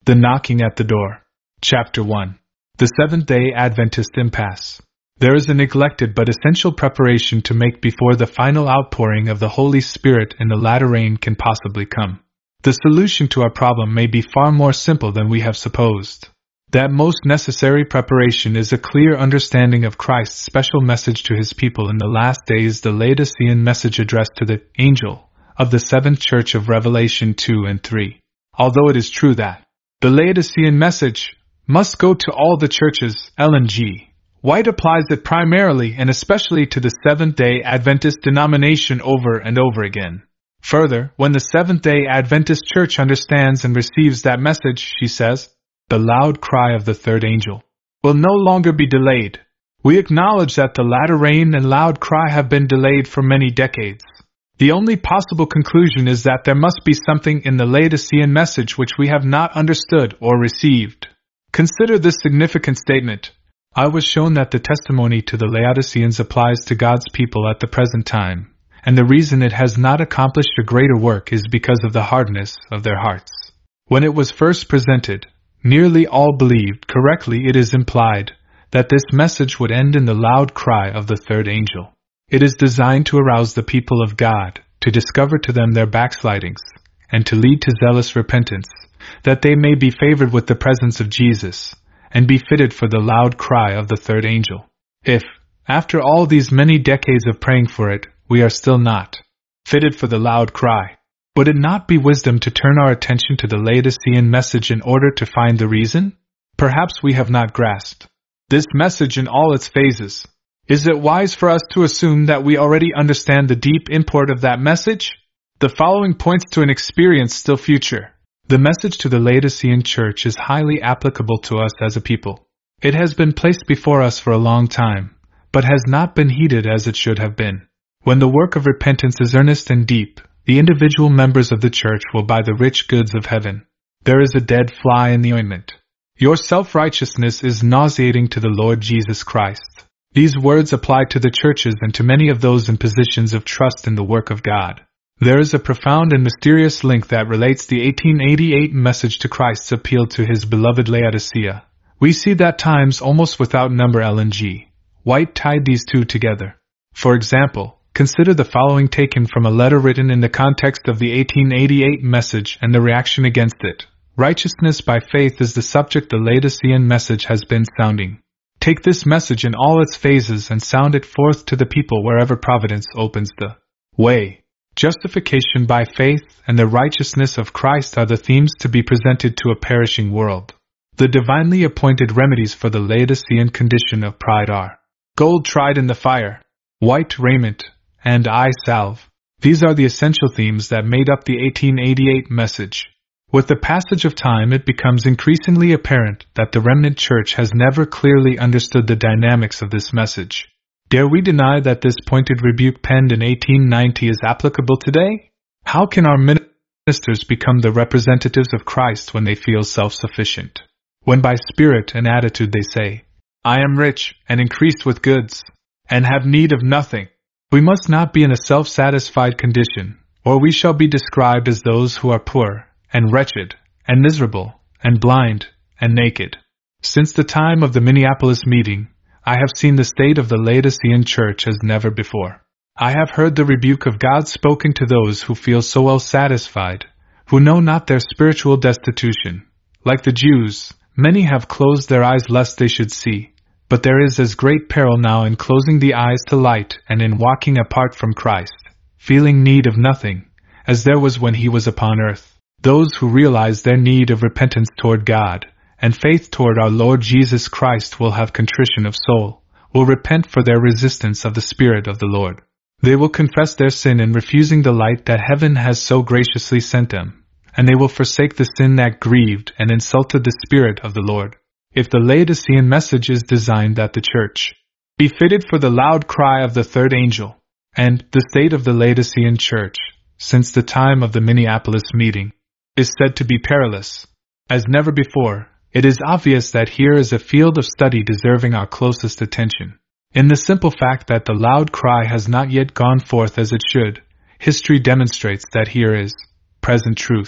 The knocking at the door. Chapter 1. The Seventh-day Adventist Impasse. There is a neglected but essential preparation to make before the final outpouring of the Holy Spirit in the latter rain can possibly come. The solution to our problem may be far more simple than we have supposed. That most necessary preparation is a clear understanding of Christ's special message to his people in the last days, the Laodicean message addressed to the angel of the seventh church of Revelation 2 and 3. Although it is true that the Laodicean message must go to all the churches, Ellen G. White applies it primarily and especially to the Seventh-day Adventist denomination over and over again. Further, when the Seventh-day Adventist Church understands and receives that message, she says, the loud cry of the third angel will no longer be delayed. We acknowledge that the latter rain and loud cry have been delayed for many decades. The only possible conclusion is that there must be something in the Laodicean message which we have not understood or received. Consider this significant statement. I was shown that the testimony to the Laodiceans applies to God's people at the present time, and the reason it has not accomplished a greater work is because of the hardness of their hearts. When it was first presented, nearly all believed correctly. It is implied that this message would end in the loud cry of the third angel. It is designed to arouse the people of God, to discover to them their backslidings, and to lead to zealous repentance, that they may be favored with the presence of Jesus, and be fitted for the loud cry of the third angel. If, after all these many decades of praying for it, we are still not fitted for the loud cry, would it not be wisdom to turn our attention to the Laodicean message in order to find the reason? Perhaps we have not grasped this message in all its phases. Is it wise for us to assume that we already understand the deep import of that message? The following points to an experience still future. The message to the Laodicean church is highly applicable to us as a people. It has been placed before us for a long time, but has not been heeded as it should have been. When the work of repentance is earnest and deep, the individual members of the church will buy the rich goods of heaven. There is a dead fly in the ointment. Your self-righteousness is nauseating to the Lord Jesus Christ. These words apply to the churches and to many of those in positions of trust in the work of God. There is a profound and mysterious link that relates the 1888 message to Christ's appeal to his beloved Laodicea. We see that times almost without number Ellen G. White tied these two together. For example, consider the following taken from a letter written in the context of the 1888 message and the reaction against it. Righteousness by faith is the subject the Laodicean message has been sounding. Take this message in all its phases and sound it forth to the people wherever providence opens the way. Justification by faith and the righteousness of Christ are the themes to be presented to a perishing world. The divinely appointed remedies for the Laodicean condition of pride are gold tried in the fire, white raiment, and eye salve. These are the essential themes that made up the 1888 message. With the passage of time, it becomes increasingly apparent that the remnant church has never clearly understood the dynamics of this message. Dare we deny that this pointed rebuke penned in 1890 is applicable today? How can our ministers become the representatives of Christ when they feel self-sufficient? When by spirit and attitude they say, I am rich and increased with goods, and have need of nothing. We must not be in a self-satisfied condition, or we shall be described as those who are poor, and wretched, and miserable, and blind, and naked. Since the time of the Minneapolis meeting, I have seen the state of the Laodicean church as never before. I have heard the rebuke of God spoken to those who feel so well satisfied, who know not their spiritual destitution. Like the Jews, many have closed their eyes lest they should see, but there is as great peril now in closing the eyes to light and in walking apart from Christ, feeling need of nothing, as there was when he was upon earth. Those who realize their need of repentance toward God and faith toward our Lord Jesus Christ will have contrition of soul, will repent for their resistance of the Spirit of the Lord. They will confess their sin in refusing the light that heaven has so graciously sent them, and they will forsake the sin that grieved and insulted the Spirit of the Lord. If the Laodicean message is designed that the church be fitted for the loud cry of the third angel, and the state of the Laodicean church, since the time of the Minneapolis meeting, is said to be perilous as never before, it is obvious that here is a field of study deserving our closest attention. In the simple fact that the loud cry has not yet gone forth as it should, history demonstrates that here is present truth.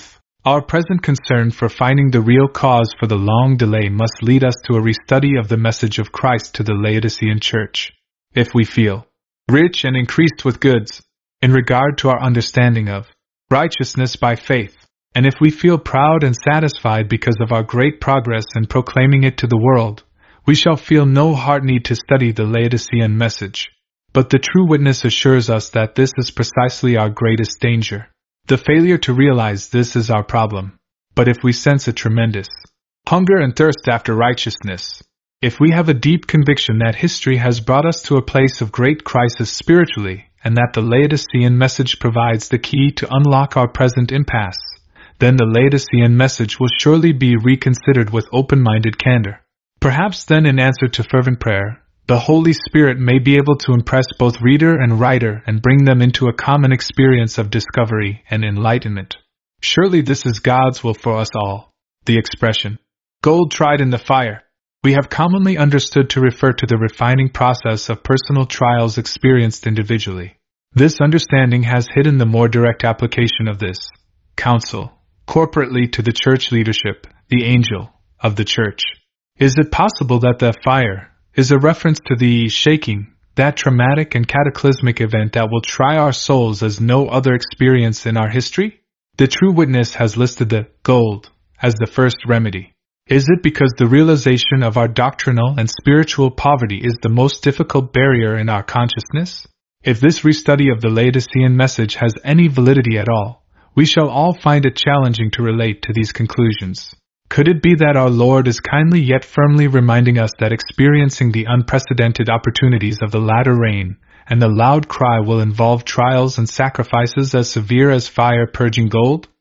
Our present concern for finding the real cause for the long delay must lead us to a restudy of the message of Christ to the Laodicean church. If we feel rich and increased with goods, in regard to our understanding of righteousness by faith, and if we feel proud and satisfied because of our great progress in proclaiming it to the world, we shall feel no heart need to study the Laodicean message. But the true witness assures us that this is precisely our greatest danger. The failure to realize this is our problem. But if we sense a tremendous hunger and thirst after righteousness, if we have a deep conviction that history has brought us to a place of great crisis spiritually, and that the Laodicean message provides the key to unlock our present impasse, then the Laodicean message will surely be reconsidered with open-minded candor. Perhaps then, in answer to fervent prayer, the Holy Spirit may be able to impress both reader and writer and bring them into a common experience of discovery and enlightenment. Surely this is God's will for us all. The expression, gold tried in the fire, we have commonly understood to refer to the refining process of personal trials experienced individually. This understanding has hidden the more direct application of this counsel corporately to the church leadership, the angel of the church. Is it possible that the fire is a reference to the shaking, that traumatic and cataclysmic event that will try our souls as no other experience in our history? The true witness has listed the gold as the first remedy. Is it because the realization of our doctrinal and spiritual poverty is the most difficult barrier in our consciousness? If this restudy of the Laodicean message has any validity at all, we shall all find it challenging to relate to these conclusions. Could it be that our Lord is kindly yet firmly reminding us that experiencing the unprecedented opportunities of the latter rain and the loud cry will involve trials and sacrifices as severe as fire purging gold?